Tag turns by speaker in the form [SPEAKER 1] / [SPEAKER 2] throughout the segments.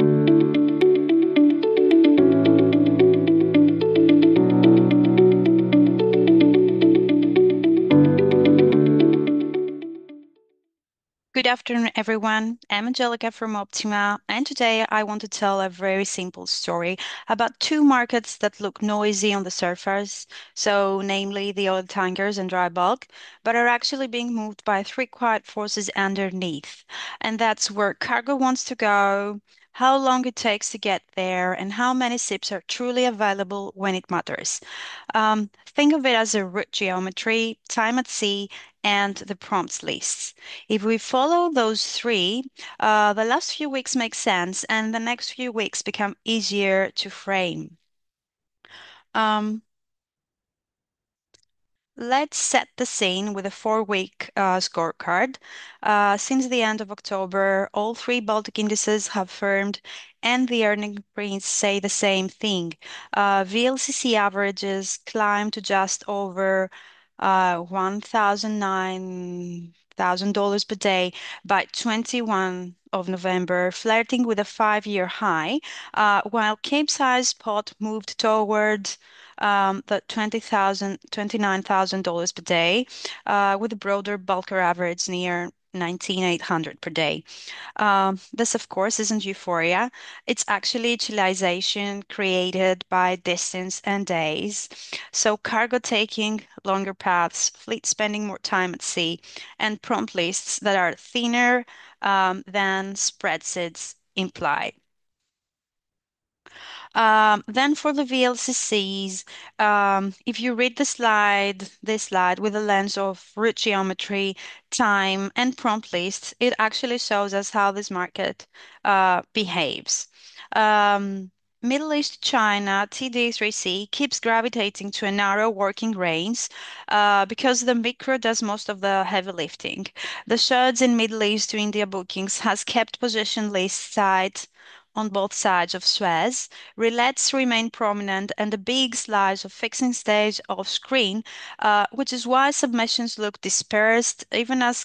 [SPEAKER 1] Good afternoon, everyone. I'm Angelica from Optima, and today I want to tell a very simple story about two markets that look noisy on the surface, so namely the oil tankers and dry bulk, but are actually being moved by three quiet forces underneath. And that's where cargo wants to go, how long it takes to get there, and how many ships are truly available when it matters. Think of it as a route geometry, time at sea, and the prompts lists. If we follow those three, the last few weeks make sense, and the next few weeks become easier to frame. Um, Let's set the scene with a 4-week scorecard. Since the end of October, all three Baltic indices have firmed, and the earning prints say the same thing. VLCC averages climb to just over $1,009,000 per day by 21 of November, flirting with a 5-year high, while Capesize spot moved toward the $29,000 per day, with a broader bulker average near 19,800 per day. This, of course, isn't euphoria. It's actually utilization created by distance and days. So cargo taking longer paths, fleet spending more time at sea, and prompt lists that are thinner than spreadsheets imply. Then for the VLCCs, if you read this slide with a lens of root geometry, time, and prompt lists, it actually shows us how this market behaves. Um, Middle East China TD3C keeps gravitating to a narrow working range because the micro does most of the heavy lifting. The surge in Middle East to India bookings has kept position lists tight on both sides of Suez. Relays remain prominent and a big slice of fixing stage off screen, which is why submissions look dispersed, even as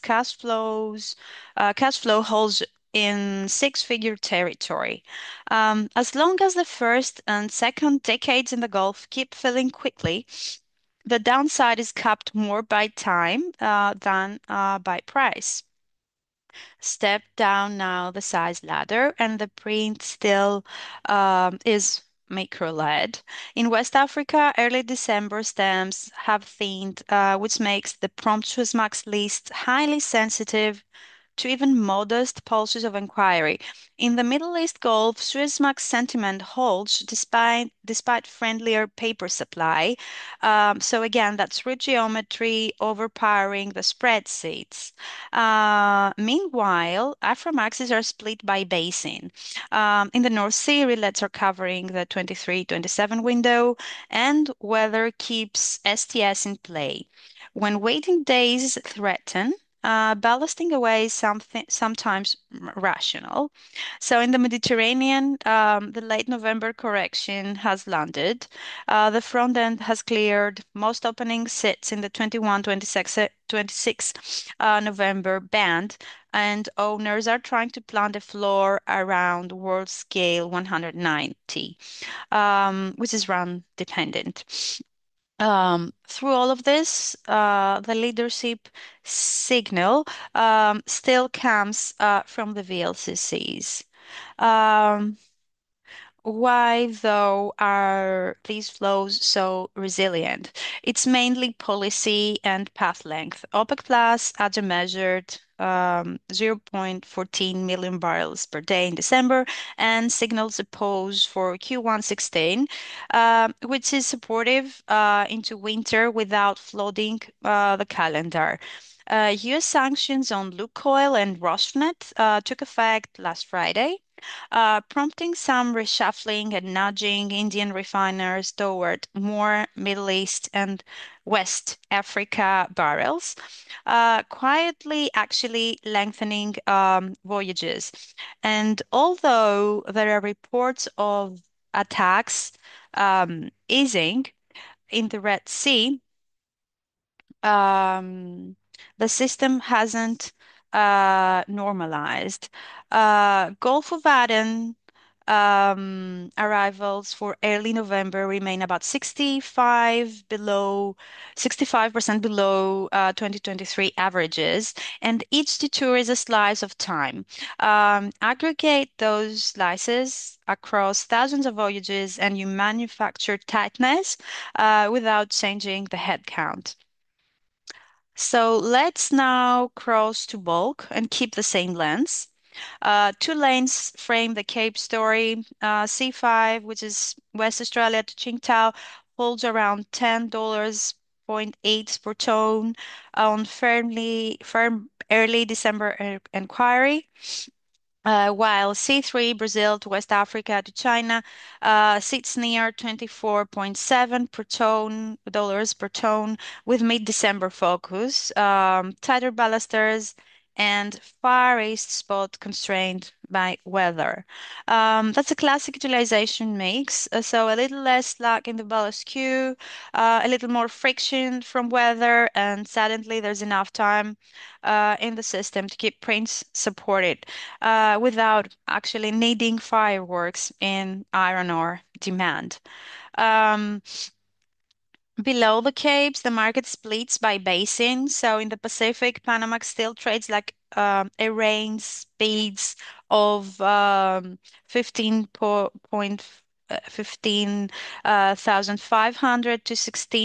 [SPEAKER 1] cash flow holds in six-figure territory. As long as the first and second decades in the Gulf keep filling quickly, the downside is capped more by time than by price. Step down now the size ladder, and the print still is micro-led. In West Africa, early December stems have thinned, which makes the prompt Suezmax list highly sensitive to even modest pulses of inquiry. In the Middle East Gulf, Suezmax sentiment holds despite friendlier paper supply. So again, that's root geometry overpowering the spreadsheets. Meanwhile, Aframaxes are split by basin. In the North Sea, relets are covering the 23-27 window, and weather keeps STS in play. When waiting days threaten, ballasting away is sometimes rational. So in the Mediterranean, the late November correction has landed. The front end has cleared. Most opening sits in the 21, 26 November band, and owners are trying to plant a floor around world scale 190, which is run dependent. Through all of this, the leadership signal still comes from the VLCCs. Um, why, though, are these flows so resilient? It's mainly policy and path length. OPEC Plus had a measured 0.14 million barrels per day in December and signals a pause for Q1 16, which is supportive into winter without flooding the calendar. US sanctions on Lukoil and Rosneft took effect last Friday, prompting some reshuffling and nudging Indian refiners toward more Middle East and West Africa barrels, quietly actually lengthening voyages. And although there are reports of attacks easing in the Red Sea, um, the system hasn't normalized. Gulf of Aden Arrivals for early November remain about 65% below 2023 averages, and each detour is a slice of time. Aggregate those slices across thousands of voyages, and you manufacture tightness without changing the head count. So let's now cross to bulk and keep the same lens. Two lanes frame the Cape story. C5, which is West Australia to Qingdao, holds around $10.8 per ton on firm early December inquiry. While C3, Brazil to West Africa to China, sits near 24.7 per ton, dollars per ton, with mid-December focus, tighter ballasters, and Far East spot constrained by weather. That's a classic utilization mix. So a little less slack in the ballast queue, a little more friction from weather, and suddenly there's enough time in the system to keep prints supported without actually needing fireworks in iron ore demand. Um, Below the Capes, the market splits by basin. So in the Pacific, Panamax still trades like a range speeds of 15 point 15,500 to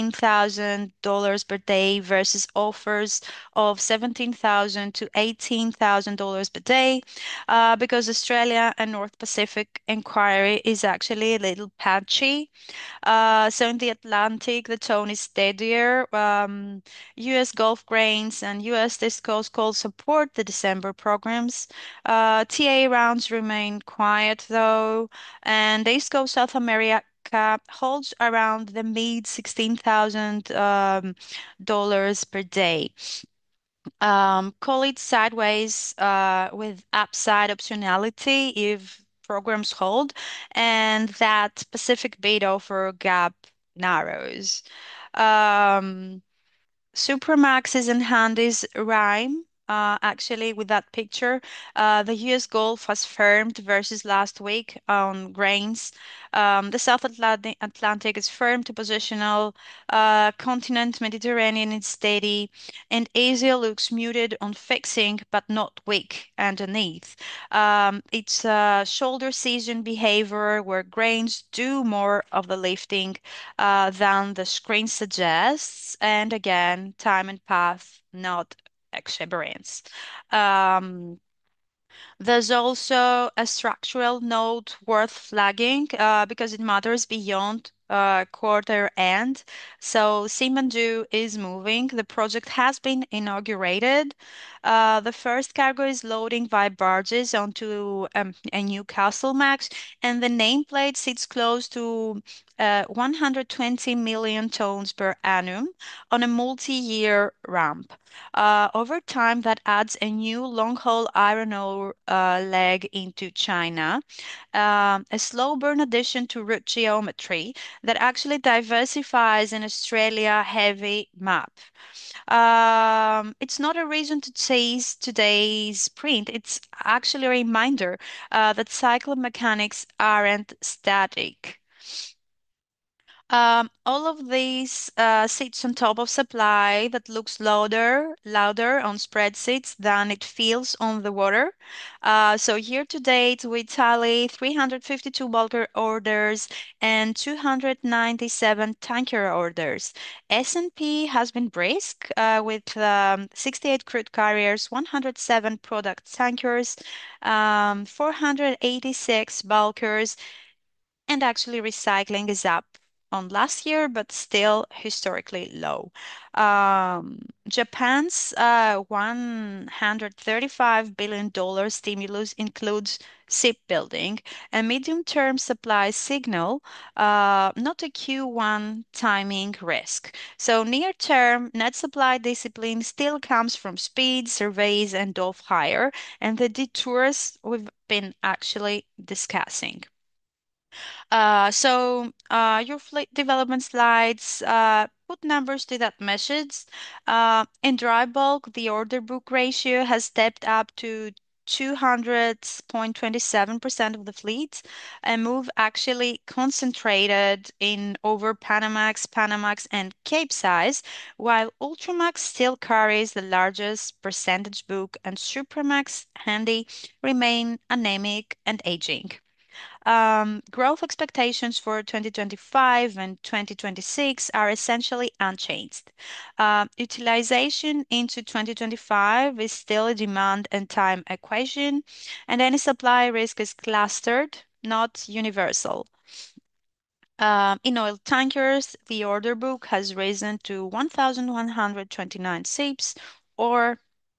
[SPEAKER 1] $16,000 per day versus offers of 17,000 to $18,000 per day, because Australia and North Pacific inquiry is actually a little patchy. So in the Atlantic, the tone is steadier. U.S. Gulf grains and U.S. East Coast coal support the December programs. TA rounds remain quiet though, and the East Coast South America holds around the mid 16,000 dollars per day. Call it sideways with upside optionality if programs hold, and that Pacific bid offer gap narrows. Um, Supramaxes and Handys rhyme. Actually, with that picture, the U.S. Gulf has firmed versus last week on grains. The South Atlantic is firm to positional. Continent Mediterranean is steady, and Asia looks muted on fixing, but not weak underneath. It's a shoulder season behavior where grains do more of the lifting than the screen suggests. And again, time and path, not exuberance. Um, there's also a structural note worth flagging because it matters beyond quarter end. So Simandou is moving. The project has been inaugurated. The first cargo is loading by barges onto a Newcastle Max, and the nameplate sits close to 120 million tons per annum on a multi-year ramp. Over time, that adds a new long-haul iron ore leg into China, a slow burn addition to route geometry that actually diversifies an Australia heavy map. It's not a reason to chase today's print. It's actually a reminder that cycle mechanics aren't static. All of these sits on top of supply that looks louder on spreadsheets than it feels on the water. So year to date, we tally 352 bulker orders and 297 tanker orders. S&P has been brisk with 68 crude carriers, 107 product tankers, 486 bulkers, and actually, recycling is up on last year, but still historically low. Japan's $135 billion stimulus includes shipbuilding, a medium-term supply signal, not a Q1 timing risk. So near-term net supply discipline still comes from speed, surveys, and off hire, and the detours we've been actually discussing. Your fleet development slides put numbers to that message. In dry bulk, the order book ratio has stepped up to 200.27% of the fleet, a move actually concentrated in over Panamax, Panamax, and Capesize, while Ultramax still carries the largest percentage book and Supramax Handy remain anemic and aging. Growth expectations for 2025 and 2026 are essentially unchanged. Utilization into 2025 is still a demand and time equation, and any supply risk is clustered, not universal. In oil tankers, the order book has risen to 1,129 ships, or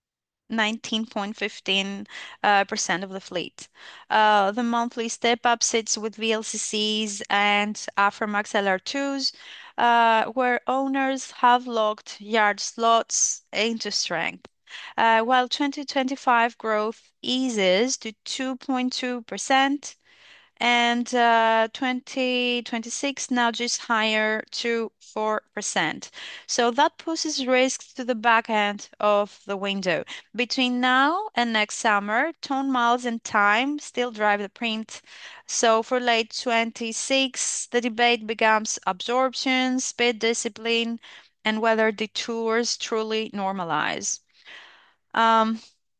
[SPEAKER 1] 19.15% of the fleet. The monthly step-up sits with VLCCs and Aframax LR2s, where owners have locked yard slots into strength. While 2025 growth eases to 2.2%, and 2026 now just higher to 4%. So that pushes risks to the back end of the window. Between now and next summer, ton miles and time still drive the print. So for late 26, the debate becomes absorption, speed discipline, and whether the tours truly normalize. Um,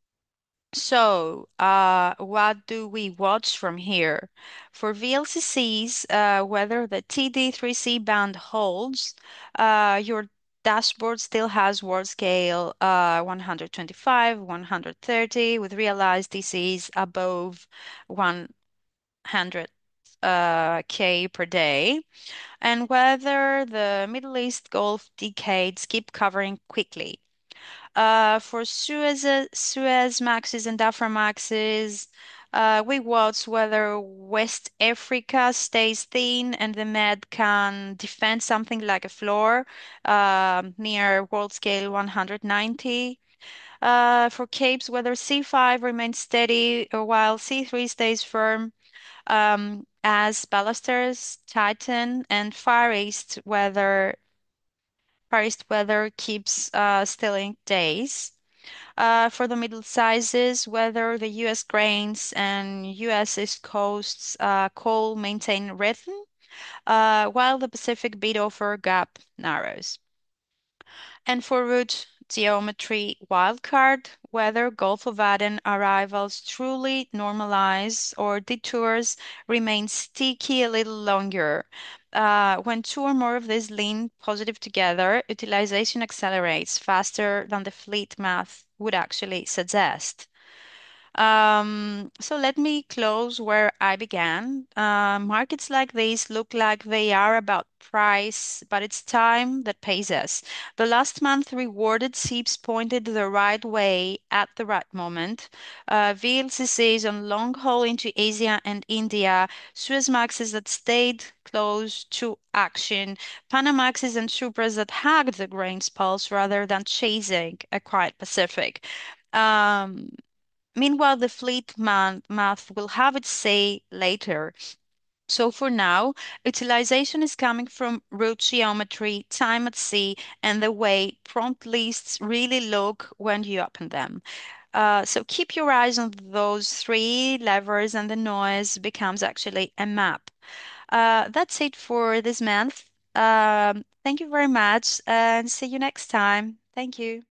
[SPEAKER 1] what do we watch from here? For VLCCs, whether the TD3C band holds, your dashboard still has world scale 125, 130, with realized DCs above 100 K per day, and whether the Middle East Gulf decades keep covering quickly. For Suez Maxes and Aframaxes, we watch whether West Africa stays thin and the Med can defend something like a floor near world scale 190. For Capes, whether C5 remains steady while C3 stays firm as ballasters tighten, and Far East weather keeps stealing days. For the middle sizes, whether the U.S. grains and U.S. East Coast's coal maintain rhythm, while the Pacific bid-offer gap narrows. And for route geometry wildcard, whether Gulf of Aden arrivals truly normalize or detours remain sticky a little longer. When two or more of these lean positive together, utilization accelerates faster than the fleet math would actually suggest. So let me close where I began. Markets like these look like they are about price, but it's time that pays us. The last month rewarded ships pointed the right way at the right moment. VLCCs on long haul into Asia and India, Suezmaxes that stayed close to action, Panamaxes and Supras that hugged the grain's pulse rather than chasing a quiet Pacific. Um, Meanwhile, the fleet math will have its say later. So for now, utilization is coming from route geometry, time at sea, and the way prompt lists really look when you open them. So keep your eyes on those three levers, and the noise becomes actually a map. That's it for this month. Thank you very much, and see you next time. Thank you.